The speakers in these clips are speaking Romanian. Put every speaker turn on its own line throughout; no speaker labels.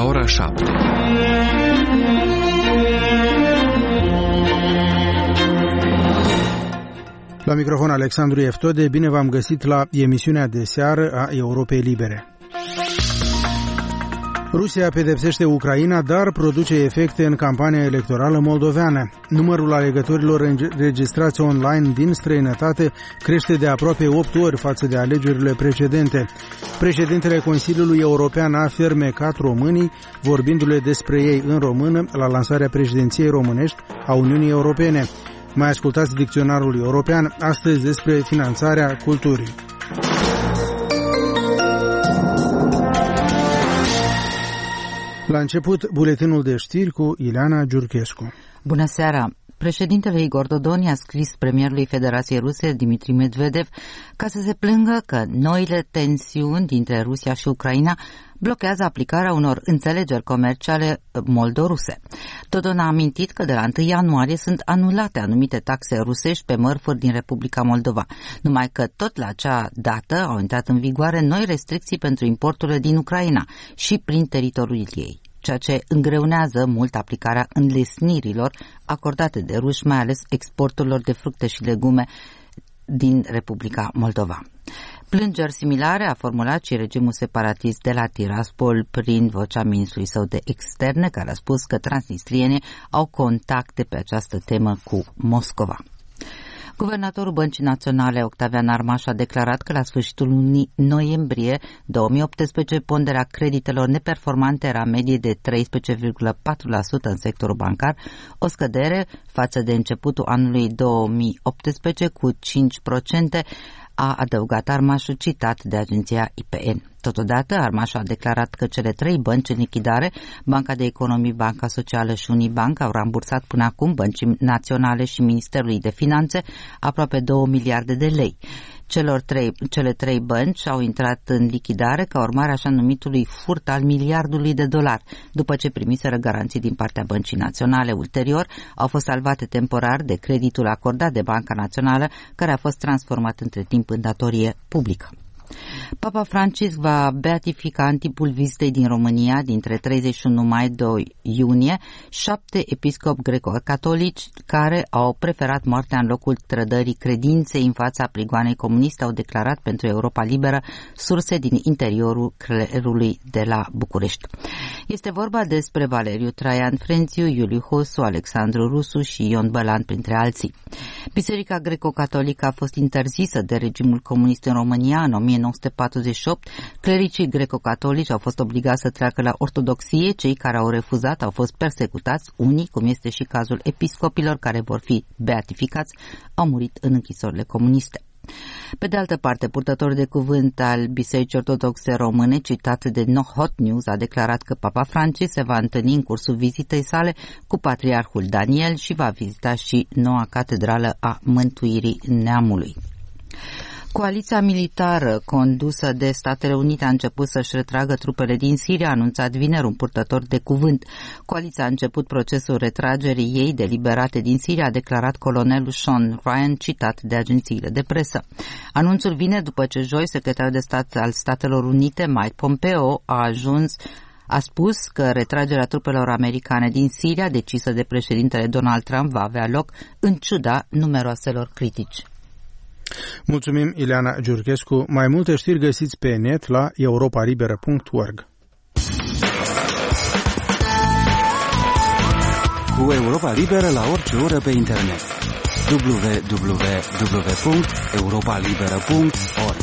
ora 7.
La microfon Alexandru Eftode, bine v-am găsit la emisiunea de seară a Europei Libere. Rusia pedepsește Ucraina, dar produce efecte în campania electorală moldoveană. Numărul alegătorilor înregistrați online din străinătate crește de aproape 8 ori față de alegerile precedente. Președintele Consiliului European a fermecat românii, vorbindu-le despre ei în română la lansarea președinției românești a Uniunii Europene. Mai ascultați dicționarul european astăzi despre finanțarea culturii. La început, buletinul de știri cu Ileana Giurchescu.
Bună seara! Președintele Igor Dodon a scris premierului Federației Ruse, Dmitri Medvedev, ca să se plângă că noile tensiuni dintre Rusia și Ucraina blochează aplicarea unor înțelegeri comerciale moldoruse. Dodon a amintit că de la 1 ianuarie sunt anulate anumite taxe rusești pe mărfuri din Republica Moldova, numai că tot la acea dată au intrat în vigoare noi restricții pentru importurile din Ucraina și prin teritoriul ei, ceea ce îngreunează mult aplicarea înlesnirilor acordate de ruși, mai ales exporturilor de fructe și legume din Republica Moldova. Plângeri similare a formulat și regimul separatist de la Tiraspol prin vocea ministrului său de externe, care a spus că transnistrienii au contacte pe această temă cu Moscova. Guvernatorul Băncii Naționale, Octavian Armaș, a declarat că la sfârșitul lunii noiembrie 2018 ponderea creditelor neperformante era medie de 13,4% în sectorul bancar, o scădere față de începutul anului 2018 cu 5%, a adăugat Armașul, citat de agenția IPN. Totodată, Armaș a declarat că cele 3 bănci în lichidare, Banca de Economie, Banca Socială și Unibank, au rambursat până acum Băncii Naționale și Ministerului de Finanțe aproape 2 miliarde de lei. Cele 3 bănci au intrat în lichidare ca urmare așa numitului furt al miliardului de dolari, după ce primiseră garanții din partea Băncii Naționale. Ulterior, au fost salvate temporar de creditul acordat de Banca Națională, care a fost transformat între timp în datorie publică. Papa Francisc va beatifica în timpul vizitei din România dintre 31 mai 2 iunie 7 episcopi greco-catolici care au preferat moartea în locul trădării credinței în fața prigoanei comuniste, au declarat pentru Europa Liberă surse din interiorul clerului de la București. Este vorba despre Valeriu Traian Frențiu, Iuliu Hosu, Alexandru Rusu și Ion Bălan, printre alții. Biserica greco-catolică a fost interzisă de regimul comunist în România în 1948, clericii greco-catolici au fost obligați să treacă la ortodoxie, cei care au refuzat au fost persecutați, unii, cum este și cazul episcopilor care vor fi beatificați, au murit în închisorile comuniste. Pe de altă parte, purtătorul de cuvânt al Bisericii Ortodoxe Române, citat de Hot News, a declarat că Papa Francis se va întâlni în cursul vizitei sale cu Patriarhul Daniel și va vizita și noua catedrală a Mântuirii Neamului. Coaliția militară condusă de Statele Unite a început să-și retragă trupele din Siria, a anunțat vineri un purtător de cuvânt. Coaliția a început procesul retragerii ei deliberate din Siria, a declarat colonelul Sean Ryan, citat de agențiile de presă. Anunțul vine după ce joi secretarul de stat al Statelor Unite, Mike Pompeo, a spus că retragerea trupelor americane din Siria, decisă de președintele Donald Trump, va avea loc în ciuda numeroaselor critici.
Mulțumim, Ileana Giurchescu. Mai multe știri găsiți pe net la europalibera.org.
Cu Europa Liberă la orice oră pe internet. www.europalibera.org.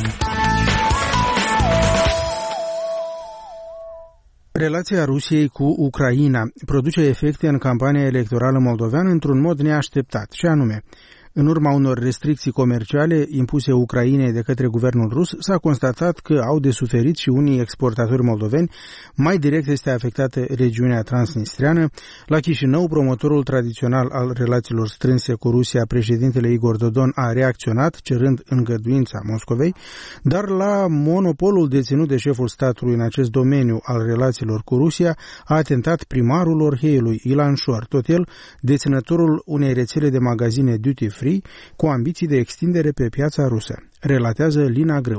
Relația Rusiei cu Ucraina produce efecte în campania electorală moldoveană într-un mod neașteptat, și anume, în urma unor restricții comerciale impuse Ucrainei de către guvernul rus, s-a constatat că au de suferit și unii exportatori moldoveni. Mai direct este afectată regiunea transnistreană. La Chișinău, promotorul tradițional al relațiilor strânse cu Rusia, președintele Igor Dodon, a reacționat, cerând îngăduința Moscovei, dar la monopolul deținut de șeful statului în acest domeniu al relațiilor cu Rusia a atentat primarul Orheiului, Ilan Șor, tot el deținătorul unei rețele de magazine duty-free cu ambiții de extindere pe piața rusă, relatează Lina Greu.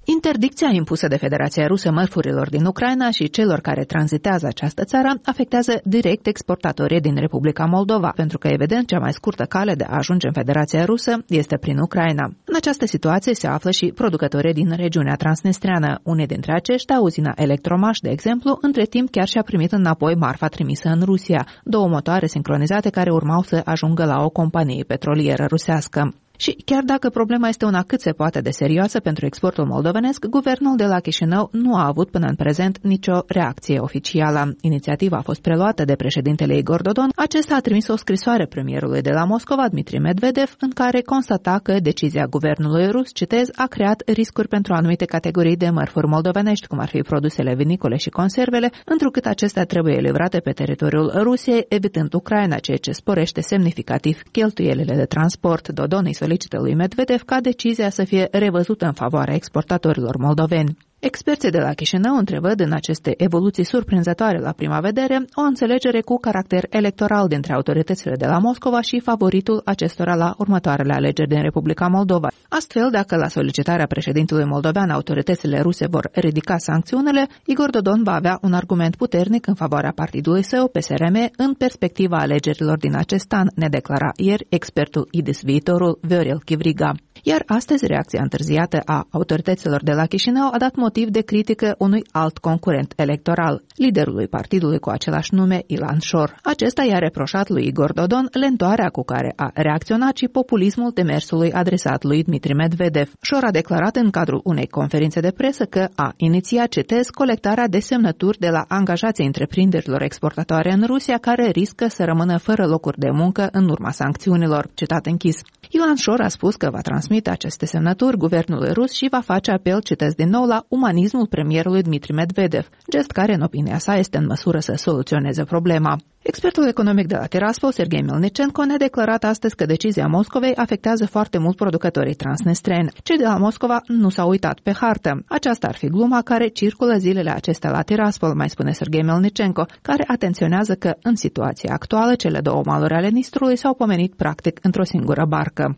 Interdicția impusă de Federația Rusă mărfurilor din Ucraina și celor care tranzitează această țară afectează direct exportatorii din Republica Moldova, pentru că, evident, cea mai scurtă cale de a ajunge în Federația Rusă este prin Ucraina. În această situație se află și producătorii din regiunea transnistreană. Unii dintre aceștia, uzina Electromaș, de exemplu, între timp chiar și-a primit înapoi marfa trimisă în Rusia, 2 motoare sincronizate care urmau să ajungă la o companie petrolieră rusească. Și chiar dacă problema este una cât se poate de serioasă pentru exportul moldovenesc, guvernul de la Chișinău nu a avut până în prezent nicio reacție oficială. Inițiativa a fost preluată de președintele Igor Dodon. Acesta a trimis o scrisoare premierului de la Moscova, Dmitri Medvedev, în care constata că decizia guvernului rus, citez, a creat riscuri pentru anumite categorii de mărfuri moldovenești, cum ar fi produsele vinicole și conservele, întrucât acestea trebuie livrate pe teritoriul Rusiei, evitând Ucraina, ceea ce sporește semnificativ cheltuielile de transport. Dodon îi solicită lui Medvedev ca decizia să fie revăzută în favoarea exportatorilor moldoveni. Experții de la Chișinău întrevăd în aceste evoluții surprinzătoare la prima vedere o înțelegere cu caracter electoral dintre autoritățile de la Moscova și favoritul acestora la următoarele alegeri din Republica Moldova. Astfel, dacă la solicitarea președintelui moldovean autoritățile ruse vor ridica sancțiunile, Igor Dodon va avea un argument puternic în favoarea partidului său, PSRM, în perspectiva alegerilor din acest an, ne declara ieri expertul IDIS Viitorul, Viorel Chivriga. Iar astăzi, reacția întârziată a autorităților de la Chișinău a dat motiv de critică unui alt concurent electoral, liderului partidului cu același nume, Ilan Șor. Acesta i-a reproșat lui Igor Dodon lentoarea cu care a reacționat și populismul demersului adresat lui Dmitri Medvedev. Șor a declarat în cadrul unei conferințe de presă că a inițiat, citez, colectarea de semnături de la angajații întreprinderilor exportatoare în Rusia care riscă să rămână fără locuri de muncă în urma sancțiunilor. Citat închis. Ilan Șor a spus că va transmite aceste semnături guvernului rus și va face apel, citez din nou, la umanismul premierului Dmitri Medvedev, gest care, în opinia sa, este în măsură să soluționeze problema. Expertul economic de la Tiraspol, Serghei Melnicenko, ne-a declarat astăzi că decizia Moscovei afectează foarte mult producătorii transnistreni. Cei de la Moscova nu s-au uitat pe hartă. Aceasta ar fi gluma care circulă zilele acestea la Tiraspol, mai spune Serghei Melnicenko, care atenționează că, în situația actuală, cele 2 maluri ale Nistrului s-au pomenit practic într-o singură barcă.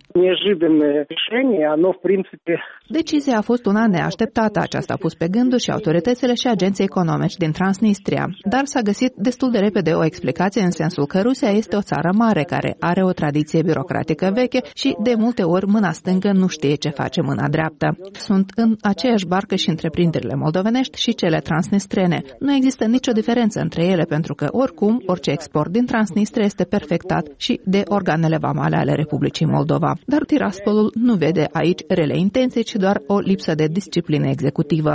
Decizia a fost una neașteptată. Aceasta a pus pe gânduri și autoritățile și agenții economici din Transnistria. Dar s-a găsit destul de repede o explicație în sensul că Rusia este o țară mare care are o tradiție birocratică veche și de multe ori mâna stângă nu știe ce face mâna dreaptă. Sunt în aceeași barcă și întreprinderile moldovenești și cele transnistrene. Nu există nicio diferență între ele pentru că oricum orice export din Transnistria este perfectat și de organele vamale ale Republicii Moldova. Dar Tiraspolul nu vede aici rele intenții, ci doar o lipsă de disciplină executivă.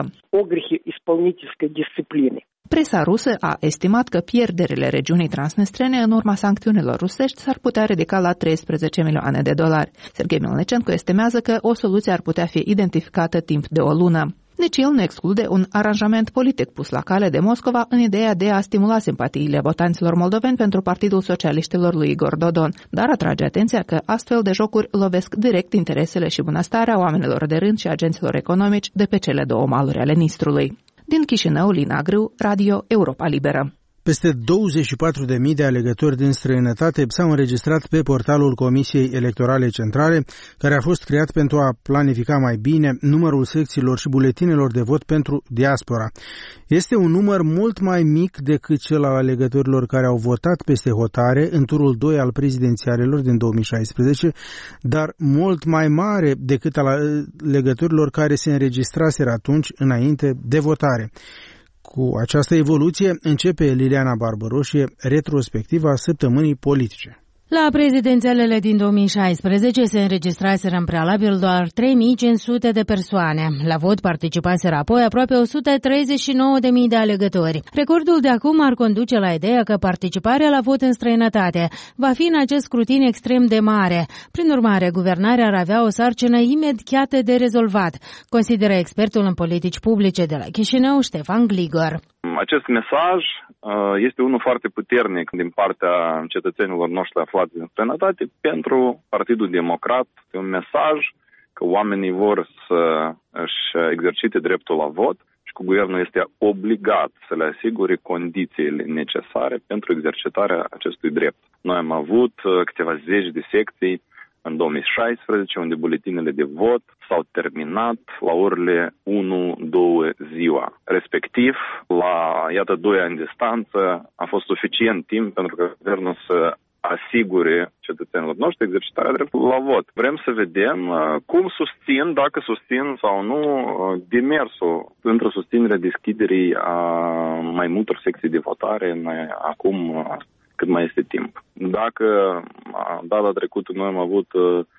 Presa rusă a estimat că pierderile regiunii transnistrene în urma sancțiunilor rusești s-ar putea ridica la 13 milioane de dolari. Serghei Melnicenko estimează că o soluție ar putea fi identificată timp de o lună. Nici el nu exclude un aranjament politic pus la cale de Moscova în ideea de a stimula simpatiile votanților moldoveni pentru Partidul Socialiștilor lui Igor Dodon, dar atrage atenția că astfel de jocuri lovesc direct interesele și bunăstarea oamenilor de rând și agenților economici de pe cele 2 maluri ale Nistrului. Din Chișinău, Lina Grâu, Radio Europa Liberă.
Peste 24.000 de alegători din străinătate s-au înregistrat pe portalul Comisiei Electorale Centrale, care a fost creat pentru a planifica mai bine numărul secțiilor și buletinelor de vot pentru diaspora. Este un număr mult mai mic decât cel al alegătorilor care au votat peste hotare în turul 2 al prezidențialelor din 2016, dar mult mai mare decât al alegătorilor care se înregistraseră atunci înainte de votare. Cu această evoluție începe Liliana Barbaroșie retrospectiva săptămânii politice.
La prezidențialele din 2016 se înregistraseră în prealabil doar 3.500 de persoane. La vot participaseră apoi aproape 139.000 de alegători. Recordul de acum ar conduce la ideea că participarea la vot în străinătate va fi în acest scrutin extrem de mare. Prin urmare, guvernarea ar avea o sarcină imediată de rezolvat, consideră expertul în politici publice de la Chișinău, Ștefan Gligor.
Acest mesaj este unul foarte puternic din partea cetățenilor noștri aflați în străinătate pentru Partidul Democrat. Este un mesaj că oamenii vor să își exercite dreptul la vot și că guvernul este obligat să le asigure condițiile necesare pentru exercitarea acestui drept. Noi am avut câteva zeci de secții în 2016, unde buletinele de vot s-au terminat la orele 1-2 ziua. Respectiv, la, 2 ani distanță, a fost suficient timp pentru că guvernul să asigure cetățenilor noștri exercitarea dreptului la vot. Vrem să vedem cum dacă susțin sau nu demersul pentru susținerea deschiderii a mai multor secții de votare acum cât mai este timp. Dacă data trecută noi am avut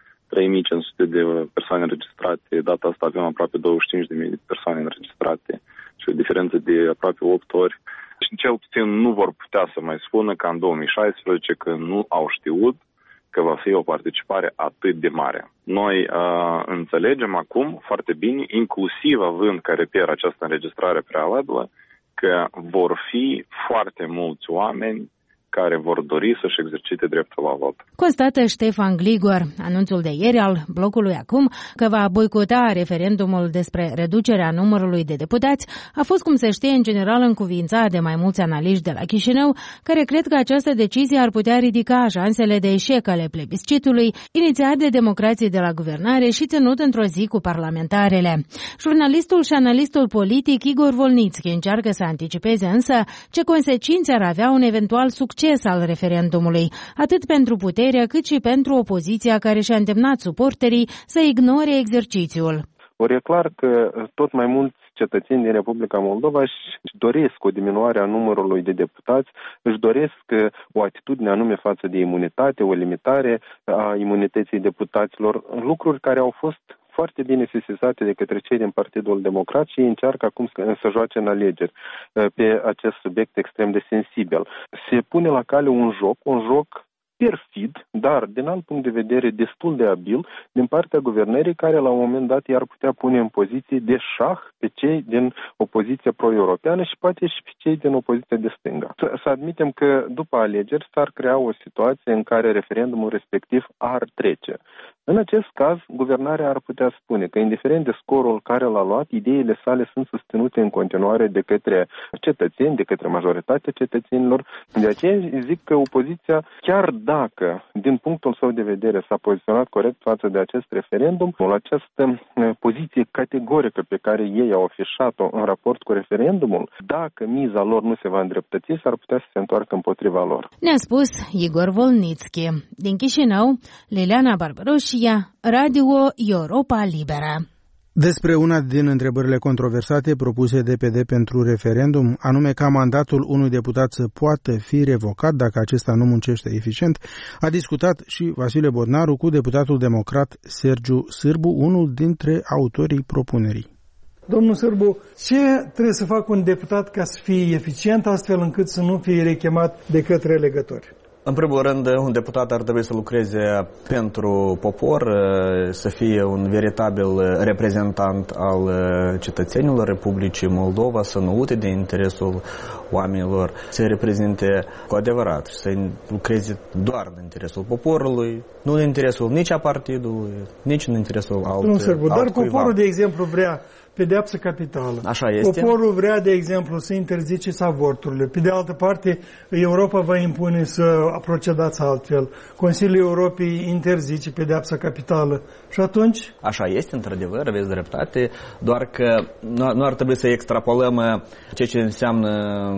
3500 de persoane înregistrate, data asta avem aproape 25.000 de persoane înregistrate și o diferență de aproape 8 ori. Și cel puțin nu vor putea să mai spună ca în 2016 că nu au știut că va fi o participare atât de mare. Noi înțelegem acum foarte bine, inclusiv având ca reper această înregistrare prealabilă, că vor fi foarte mulți oameni care vor dori să-și exercite dreptul la vot.
Constată Ștefan Gligor. Anunțul de ieri al blocului Acum că va boicota referendumul despre reducerea numărului de deputați a fost, cum se știe, în general încuviințat de mai mulți analiști de la Chișinău, care cred că această decizie ar putea ridica șansele de eșec ale plebiscitului, inițiat de democrații de la guvernare și ținut într-o zi cu parlamentarele. Jurnalistul și analistul politic Igor Volnițchi încearcă să anticipeze însă ce consecințe ar avea un eventual succes al referendumului, atât pentru putere cât și pentru opoziția care și-a îndemnat suporterii să ignore exercițiul.
Ori e clar că tot mai mulți cetățeni din Republica Moldova își doresc o diminuare a numărului de deputați, își doresc o atitudine anume față de imunitate, o limitare a imunității deputaților, lucruri care au fost foarte bine sesizate de către cei din Partidul Democrat și încearcă acum să joace în alegeri pe acest subiect extrem de sensibil. Se pune la cale un joc perfid, dar din alt punct de vedere destul de abil din partea guvernării, care la un moment dat i-ar putea pune în poziție de șah pe cei din opoziția pro-europeană și poate și pe cei din opoziția de stânga. Să admitem că după alegeri s-ar crea o situație în care referendumul respectiv ar trece. În acest caz, guvernarea ar putea spune că, indiferent de scorul care l-a luat, ideile sale sunt susținute în continuare de către cetățeni, de către majoritatea cetățenilor. De aceea zic că opoziția, chiar dacă, din punctul său de vedere, s-a poziționat corect față de acest referendum, această poziție categorică pe care ei au afișat-o în raport cu referendumul, dacă miza lor nu se va îndreptăți, s-ar putea să se întoarcă împotriva lor.
Ne-a spus Igor Volnițchi. Din Chișinău, Liliana Barbaroșia, Radio Europa Liberă.
Despre una din întrebările controversate propuse de PD pentru referendum, anume ca mandatul unui deputat să poată fi revocat dacă acesta nu muncește eficient, a discutat și Vasile Bodnaru cu deputatul democrat Sergiu Sârbu, unul dintre autorii propunerii.
Domnul Sârbu, ce trebuie să facă un deputat ca să fie eficient, astfel încât să nu fie rechemat de către alegători?
În primul rând, un deputat ar trebui să lucreze pentru popor, să fie un veritabil reprezentant al cetățenilor Republicii Moldova, să nu uite de interesul oamenilor, să reprezinte cu adevărat și să lucreze doar în interesul poporului, nu în interesul nici a partidului, nici în interesul altcuiva.
Dar poporul, de exemplu, vrea pedeapsă capitală.
Așa este.
Poporul vrea, de exemplu, să interziceți avorturile. Pe de altă parte, Europa va impune să procedați altfel. Consiliul Europei interzice pedeapsa capitală. Și atunci?
Așa este, într-adevăr, aveți dreptate, doar că nu ar trebui să extrapolăm ceea ce înseamnă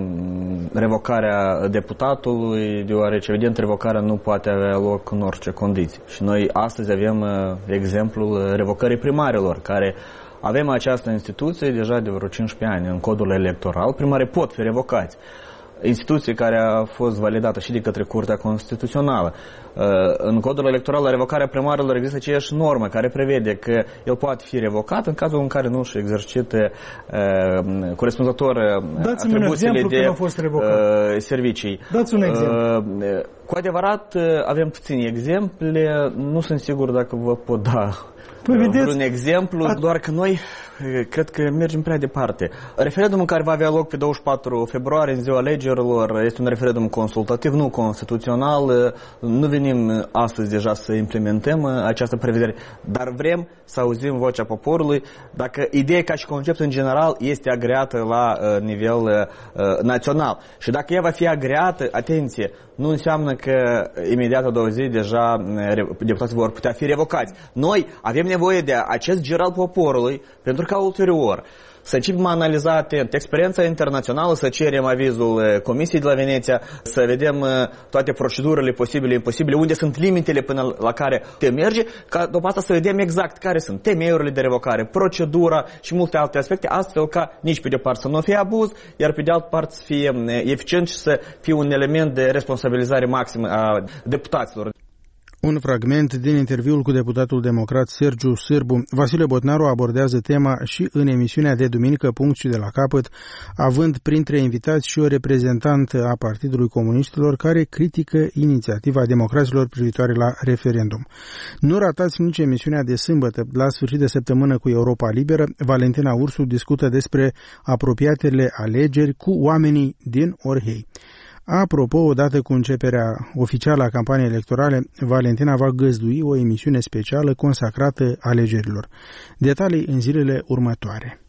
revocarea deputatului, deoarece, evident, revocarea nu poate avea loc în orice condiții. Și noi astăzi avem exemplul revocării primarilor, care avem această instituție deja de vreo 15 ani în codul electoral. Primarii pot fi revocați. Instituție care a fost validată și de către Curtea Constituțională. În codul electoral, la revocarea primarilor există aceeași normă care prevede că el poate fi revocat în cazul în care nu își exercite corespunzător atribuțiile de servicii.
Dați un exemplu.
Cu adevărat, avem puține exemple. Nu sunt sigur dacă vă pot da un exemplu, doar că noi cred că mergem prea departe. Referendumul care va avea loc pe 24 februarie, în ziua alegerilor, este un referendum consultativ, nu constituțional. Nu venim astăzi deja să implementăm această prevedere, dar vrem să auzim vocea poporului. Dacă ideea ca și concept în general este agreată la nivel național și dacă ea va fi agreată, atenție, nu înseamnă că imediat a doua zi deja deputații vor putea fi revocați. Noi avem nevoie de acest gir al poporului pentru ca ulterior să începem a analiza atent experiența internațională, să cerem avizul Comisiei de la Veneția, să vedem toate procedurile posibile, imposibile, unde sunt limitele până la care te merge, ca după asta să vedem exact care sunt temeiurile de revocare, procedura și multe alte aspecte, astfel ca nici pe de parte să nu fie abuz, iar pe de altă parte să fie eficient și să fie un element de responsabilizare maximă a deputaților.
Un fragment din interviul cu deputatul democrat Sergiu Sârbu. Vasile Botnaru abordează tema și în emisiunea de duminică Punct și de la capăt, având printre invitați și o reprezentantă a Partidului Comuniștilor care critică inițiativa democraților privitoare la referendum. Nu ratați nici emisiunea de sâmbătă. La sfârșit de săptămână cu Europa Liberă, Valentina Ursu discută despre apropiatele alegeri cu oamenii din Orhei. Apropo, odată cu începerea oficială a campaniei electorale, Valentina va găzdui o emisiune specială consacrată alegerilor. Detalii în zilele următoare.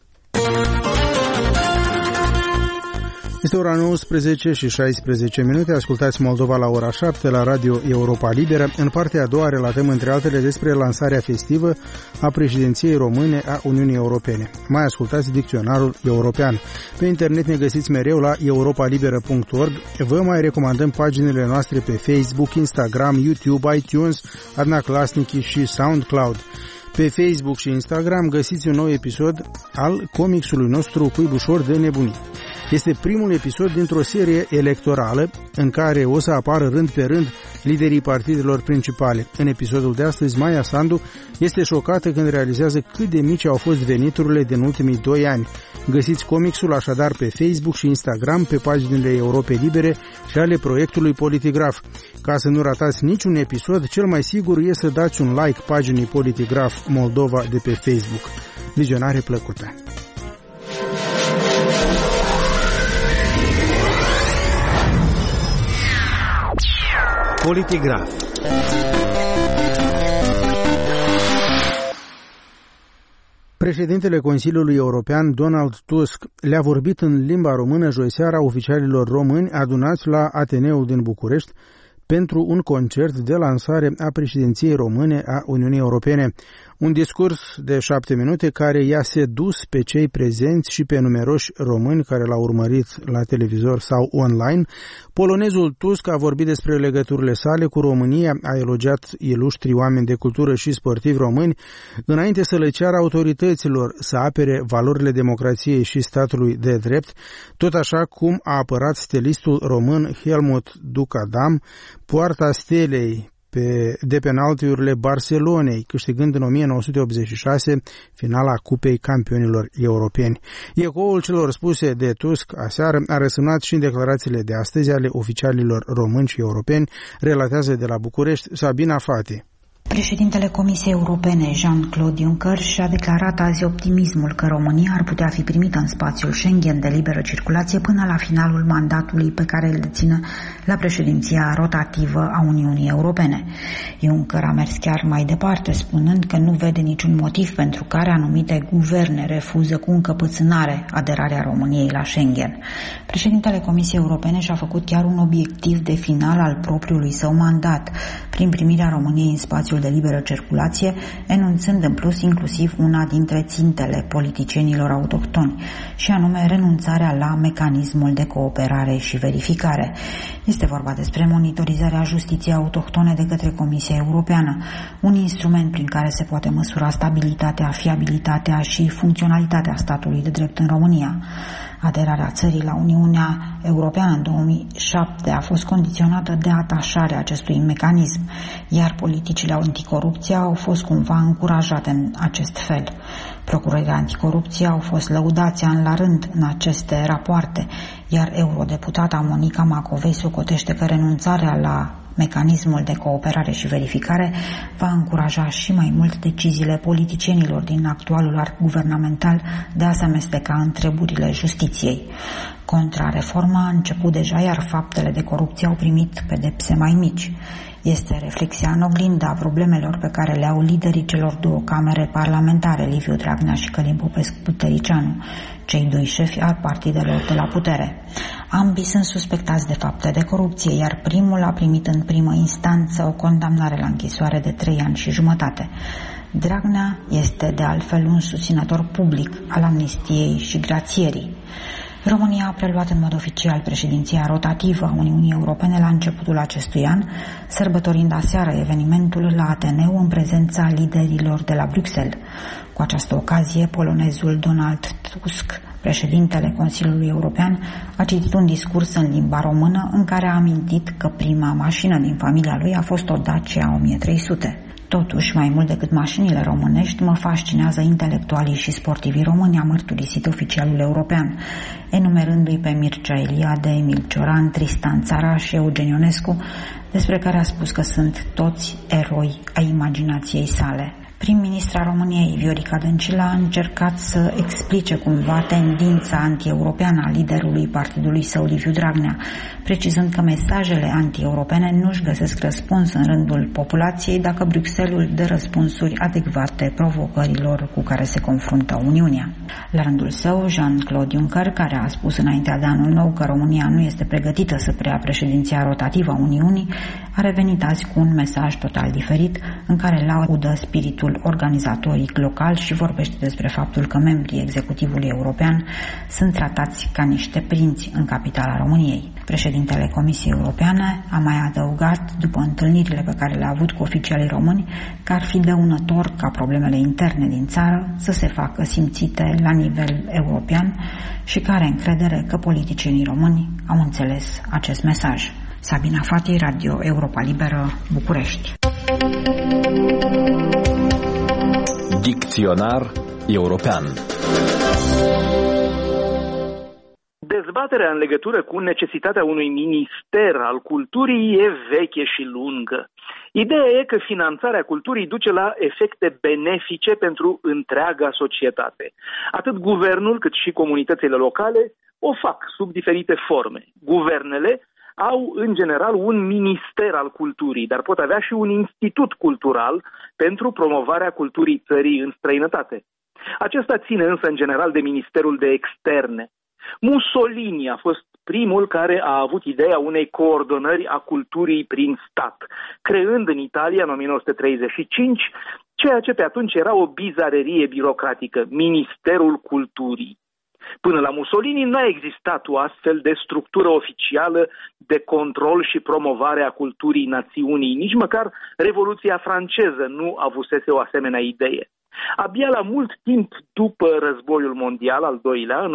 Este ora 19 și 16 minute. Ascultați Moldova la ora 7 la Radio Europa Liberă. În partea a doua relatăm între altele despre lansarea festivă a președinției române a Uniunii Europene. Mai ascultați dicționarul european. Pe internet ne găsiți mereu la europalibera.org. Vă mai recomandăm paginile noastre pe Facebook, Instagram, YouTube, iTunes, Adna Clasnici și SoundCloud. Pe Facebook și Instagram găsiți un nou episod al comicsului nostru Cuibușor de nebunii. Este primul episod dintr-o serie electorală în care o să apară rând pe rând liderii partidelor principale. În episodul de astăzi, Maia Sandu este șocată când realizează cât de mici au fost veniturile din ultimii 2 ani. Găsiți comicsul așadar pe Facebook și Instagram, pe paginile Europei Libere și ale proiectului Politigraf. Ca să nu ratați niciun episod, cel mai sigur e să dați un like paginii Politigraf Moldova de pe Facebook. Vizionare plăcută!
Politigraf.
Președintele Consiliului European, Donald Tusk, le-a vorbit în limba română joi seara oficialilor români adunați la Ateneul din București pentru un concert de lansare a președinției române a Uniunii Europene. Un discurs de 7 minute care i-a sedus pe cei prezenți și pe numeroși români care l-au urmărit la televizor sau online. Polonezul Tusk a vorbit despre legăturile sale cu România, a elogiat iluștri oameni de cultură și sportivi români, înainte să le ceară autorităților să apere valorile democrației și statului de drept, tot așa cum a apărat stelistul român Helmut Ducadam, poarta stelei de penaltiurile Barcelonei, câștigând în 1986 finala Cupei Campionilor Europeni. Ecoul celor spuse de Tusk aseară a răsunat și în declarațiile de astăzi ale oficialilor români și europeni, relatează de la București Sabina Fati.
Președintele Comisiei Europene, Jean-Claude Juncker, și-a declarat azi optimismul că România ar putea fi primită în spațiul Schengen de liberă circulație până la finalul mandatului pe care îl deține la președinția rotativă a Uniunii Europene. Juncker a mers chiar mai departe, spunând că nu vede niciun motiv pentru care anumite guverne refuză cu încăpățânare aderarea României la Schengen. Președintele Comisiei Europene și-a făcut chiar un obiectiv de final al propriului său mandat, prin primirea României în spațiul de liberă circulație, enunțând în plus inclusiv una dintre țintele politicienilor autohtoni, și anume renunțarea la mecanismul de cooperare și verificare. Este vorba despre monitorizarea justiției autohtone de către Comisia Europeană, un instrument prin care se poate măsura stabilitatea, fiabilitatea și funcționalitatea statului de drept în România. Aderarea țării la Uniunea Europeană în 2007 a fost condiționată de atașarea acestui mecanism, iar politicile anticorupție au fost cumva încurajate în acest fel. Procurorii anticorupție au fost lăudați an la rând în aceste rapoarte, iar eurodeputata Monica Macovei socotește că renunțarea la mecanismul de cooperare și verificare va încuraja și mai mult deciziile politicienilor din actualul arc guvernamental de a se amesteca în treburile justiției. Contrareforma a început deja, iar faptele de corupție au primit pedepse mai mici. Este reflexia în oglindă a problemelor pe care le au liderii celor două camere parlamentare, Liviu Dragnea și Călim Popescu-Tăricianu, cei doi șefi ai partidelor de la putere. Ambii sunt suspectați de fapte de corupție, iar primul a primit în primă instanță o condamnare la închisoare de 3 ani și jumătate. Dragnea este de altfel un susținător public al amnistiei și grațierii. România a preluat în mod oficial președinția rotativă a Uniunii Europene la începutul acestui an, sărbătorind aseară evenimentul la Ateneu în prezența liderilor de la Bruxelles. Cu această ocazie, polonezul Donald Tusk, președintele Consiliului European, a citit un discurs în limba română în care a amintit că prima mașină din familia lui a fost o Dacia 1300. Totuși, mai mult decât mașinile românești, mă fascinează intelectualii și sportivii români, a mărturisit oficialul european, enumerându-i pe Mircea Eliade, Emil Cioran, Tristan Țara și Eugen Ionescu, despre care a spus că sunt toți eroi ai imaginației sale. Prim-ministra României, Viorica Dăncilă, a încercat să explice cumva tendința anti-europeană a liderului partidului său, Liviu Dragnea, precizând că mesajele anti-europene nu-și găsesc răspuns în rândul populației dacă Bruxelles dă răspunsuri adecvate provocărilor cu care se confruntă Uniunea. La rândul său, Jean-Claude Juncker, care a spus înaintea de anul nou că România nu este pregătită să preia președinția rotativă a Uniunii, a revenit azi cu un mesaj total diferit, în care laudă spiritul organizatoric local și vorbește despre faptul că membrii executivului european sunt tratați ca niște prinți în capitala României. Președintele Comisiei Europene a mai adăugat, după întâlnirile pe care le-a avut cu oficialii români, că ar fi dăunător ca problemele interne din țară să se facă simțite la nivel european și că are încredere că politicienii români au înțeles acest mesaj. Sabina Fati, Radio Europa Liberă, București.
Dicționar european.
Dezbaterea în legătură cu necesitatea unui minister al culturii e veche și lungă. Ideea e că finanțarea culturii duce la efecte benefice pentru întreaga societate. Atât guvernul cât și comunitățile locale o fac sub diferite forme. Guvernele au în general un minister al culturii, dar pot avea și un institut cultural pentru promovarea culturii țării în străinătate. Acesta ține însă în general de Ministerul de Externe. Mussolini a fost primul care a avut ideea unei coordonări a culturii prin stat, creând în Italia în 1935 ceea ce pe atunci era o bizarerie birocratică, Ministerul Culturii. Până la Mussolini nu a existat o astfel de structură oficială de control și promovare a culturii națiunii, nici măcar Revoluția franceză nu avusese o asemenea idee. Abia la mult timp după Războiul Mondial al II-lea, în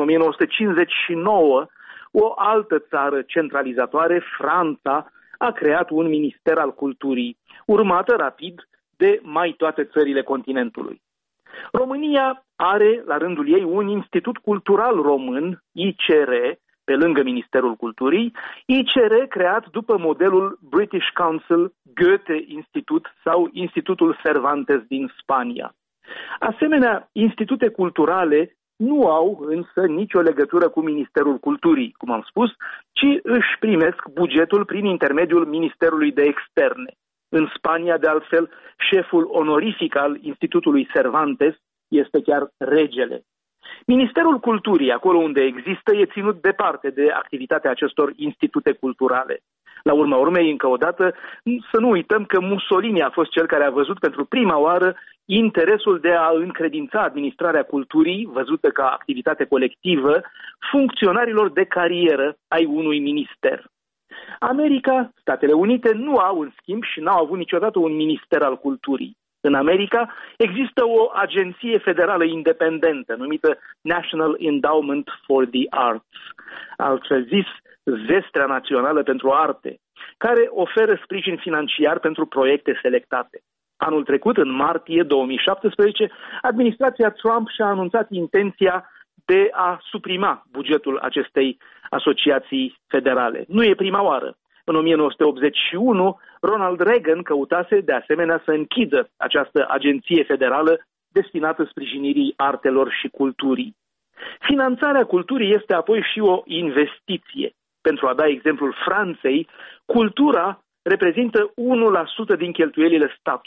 1959, o altă țară centralizatoare, Franța, a creat un minister al culturii, urmată rapid de mai toate țările continentului. România are, la rândul ei, un institut cultural român, ICR, pe lângă Ministerul Culturii, ICR creat după modelul British Council Goethe Institut sau Institutul Cervantes din Spania. Asemenea, institute culturale nu au însă nicio legătură cu Ministerul Culturii, cum am spus, ci își primesc bugetul prin intermediul Ministerului de Externe. În Spania, de altfel, șeful onorific al Institutului Cervantes este chiar regele. Ministerul Culturii, acolo unde există, e ținut departe de activitatea acestor institute culturale. La urma urmei, încă o dată, să nu uităm că Mussolini a fost cel care a văzut pentru prima oară interesul de a încredința administrarea culturii, văzută ca activitate colectivă, funcționarilor de carieră ai unui minister. America, Statele Unite, nu au, în schimb, și n-au avut niciodată un minister al culturii. În America există o agenție federală independentă numită National Endowment for the Arts, altfel zis, Zestrea Națională pentru Arte, care oferă sprijin financiar pentru proiecte selectate. Anul trecut, în martie 2017, administrația Trump și-a anunțat intenția de a suprima bugetul acestei asociații federale. Nu e prima oară. În 1981, Ronald Reagan căutase de asemenea să închidă această agenție federală destinată sprijinirii artelor și culturii. Finanțarea culturii este apoi și o investiție. Pentru a da exemplul Franței, cultura reprezintă 1% din cheltuielile statului,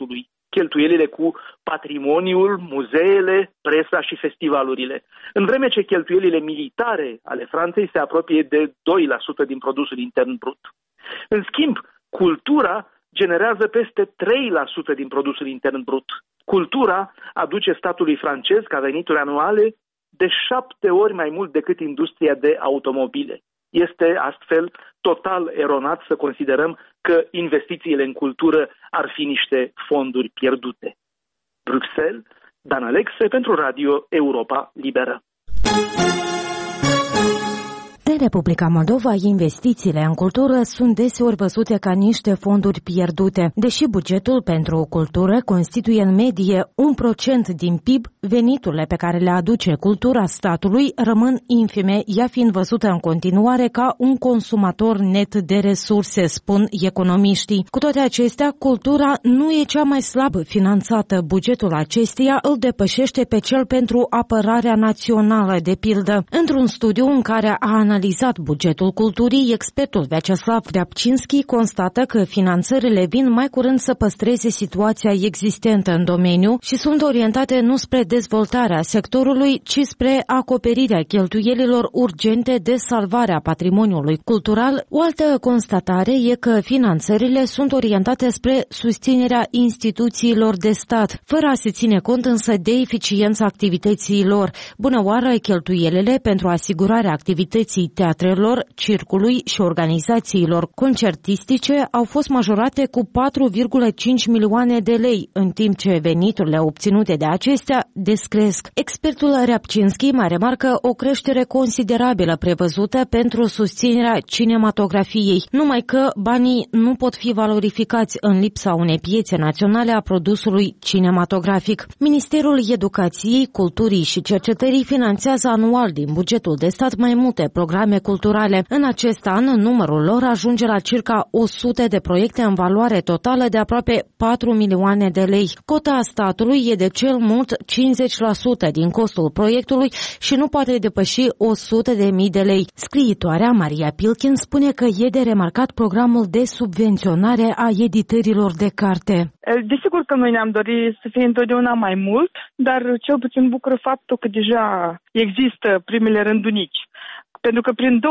cheltuielile cu patrimoniul, muzeele, presa și festivalurile, în vreme ce cheltuielile militare ale Franței se apropie de 2% din produsul intern brut. În schimb, cultura generează peste 3% din produsul intern brut. Cultura aduce statului francez ca venituri anuale de 7 ori mai mult decât industria de automobile. Este astfel total eronat să considerăm că investițiile în cultură ar fi niște fonduri pierdute. Bruxelles, Dan Alexe pentru Radio Europa Liberă.
În Republica Moldova, investițiile în cultură sunt deseori văzute ca niște fonduri pierdute. Deși bugetul pentru cultură constituie în medie 1% din PIB, veniturile pe care le aduce cultura statului rămân infime, ea fiind văzută în continuare ca un consumator net de resurse, spun economiștii. Cu toate acestea, cultura nu e cea mai slab finanțată. Bugetul acesteia îl depășește pe cel pentru apărarea națională, de pildă. Într-un studiu în care a analizat bugetul culturii, expertul Vyacheslav Ryabchinski constată că finanțările vin mai curând să păstreze situația existentă în domeniu și sunt orientate nu spre dezvoltarea sectorului, ci spre acoperirea cheltuielilor urgente de salvare a patrimoniului cultural. O altă constatare e că finanțările sunt orientate spre susținerea instituțiilor de stat, fără a se ține cont însă de eficiența activităților. Bună oară, cheltuielile pentru asigurarea activității teatrelor, circului și organizațiilor concertistice au fost majorate cu 4,5 milioane de lei, în timp ce veniturile obținute de acestea descresc. Expertul Ryabchinski mai remarcă o creștere considerabilă prevăzută pentru susținerea cinematografiei, numai că banii nu pot fi valorificați în lipsa unei piețe naționale a produsului cinematografic. Ministerul Educației, Culturii și Cercetării finanțează anual din bugetul de stat mai multe programe culturale. În acest an, numărul lor ajunge la circa 100 de proiecte în valoare totală de aproape 4 milioane de lei. Cota statului e de cel mult 50% din costul proiectului și nu poate depăși 100.000 de lei. Scriitoarea Maria Pilkin spune că e de remarcat programul de subvenționare a editărilor de carte.
Desigur că noi ne-am dorit să fie întotdeauna mai mult, dar cel puțin bucură faptul că deja există primele rândunici. Pentru că prin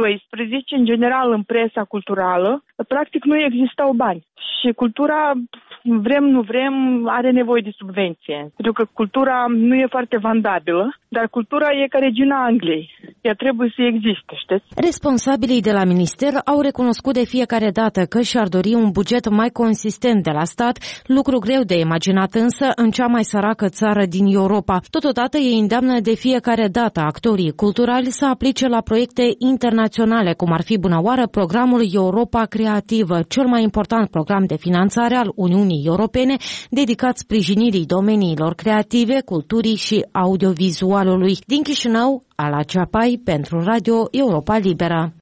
2012, în general, în presa culturală, practic nu existau bani. Și cultura, vrem, nu vrem, are nevoie de subvenție. Pentru că cultura nu e foarte vandabilă, dar cultura e ca regina Angliei. Ea trebuie să existe, știți?
Responsabilii de la minister au recunoscut de fiecare dată că și-ar dori un buget mai consistent de la stat, lucru greu de imaginat însă în cea mai săracă țară din Europa. Totodată ei îndeamnă de fiecare dată actorii culturali să aplice la proiecte internaționale, cum ar fi bunăoară programul Europa Creativă, cel mai important program de finanțare al Uniunii Europene dedicat sprijinirii domeniilor creative, culturii și audiovizualului. Din Chișinău, Ala Ceapai pentru Radio Europa Liberă.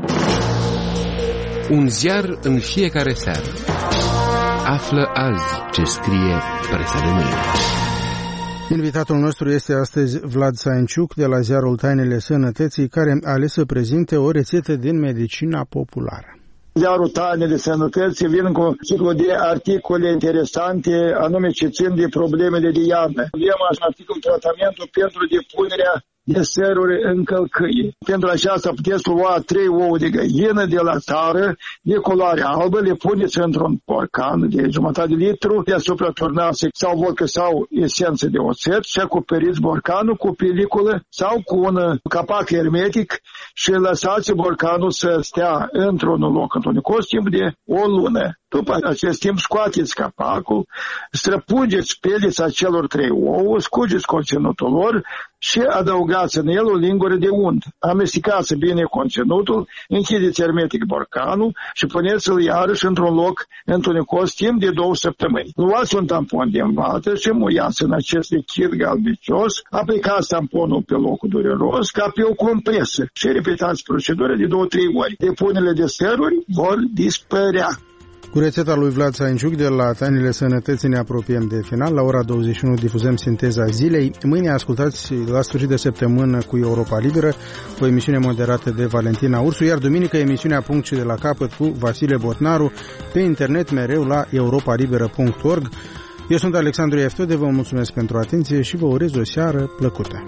Un ziar în fiecare seară. Află azi ce scrie presa de mâine.
Invitatul nostru este astăzi Vlad Saenciuc de la ziarul Tainele Sănătății, care a ales să prezinte o rețetă din medicina populară.
Ziarul Tainele Sănătății vin cu un ciclu de articole interesante, anume ce țin de problemele de iarnă. Avem articol tratamentul pentru depunerea de săruri în călcâie. Pentru aceasta puteți lua 3 ouă de găină de la țară, de culoare albă, le puneți într-un borcan de jumătate de litru, deasupra turnați sau vodcă sau esență de oțet și acoperiți borcanul cu peliculă sau cu un capac hermetic și lăsați borcanul să stea într-un loc întunecos timp de o lună. După acest timp scoateți capacul, străpungeți pelița celor 3 ouă, scugeți conținutul lor și adăugați în el o lingură de unt. Amestecați bine conținutul, închideți hermetic borcanul și puneți-l iarăși într-un loc întunecos timp de 2 săptămâni. Luați un tampon din vată și muiați în acest lichid galbicios, aplicați tamponul pe locul dureros ca pe o compresă și repetați procedura de 2-3 ori. Depunerile de săruri vor dispărea.
Cu rețeta lui Vlad Saenciuc de la Tainele Sănătății ne apropiem de final. La ora 21 difuzăm Sinteza Zilei. Mâine ascultați la sfârșit de săptămână cu Europa Liberă, o emisiune moderată de Valentina Ursu, iar duminică emisiunea Punct și de la capăt cu Vasile Botnaru, pe internet mereu la europalibera.org. Eu sunt Alexandru Eftode, vă mulțumesc pentru atenție și vă urez o seară plăcută.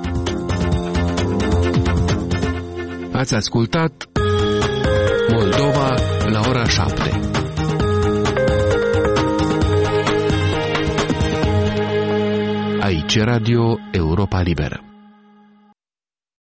Ați ascultat Moldova la ora 7. Aici Radio Europa Liberă.